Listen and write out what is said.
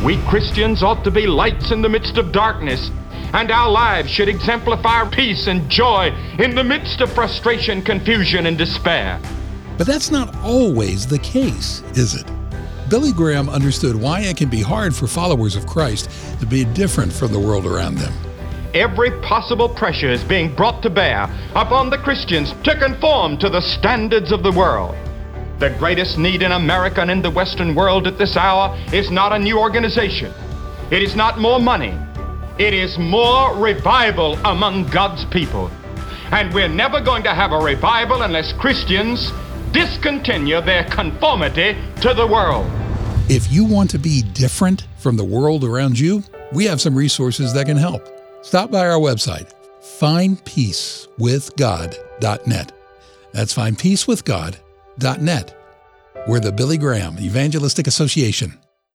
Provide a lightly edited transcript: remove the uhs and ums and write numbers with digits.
We Christians ought to be lights in the midst of darkness, and our lives should exemplify peace and joy in the midst of frustration, confusion, and despair. But that's not always the case, is it? Billy Graham understood why it can be hard for followers of Christ to be different from the world around them. Every possible pressure is being brought to bear upon the Christians to conform to the standards of the world. The greatest need in America and in the Western world at this hour is not a new organization. It is not more money. It is more revival among God's people. And we're never going to have a revival unless Christians discontinue their conformity to the world. If you want to be different from the world around you, we have some resources that can help. Stop by our website, findpeacewithgod.net. That's findpeacewithgod.net. We're the Billy Graham Evangelistic Association.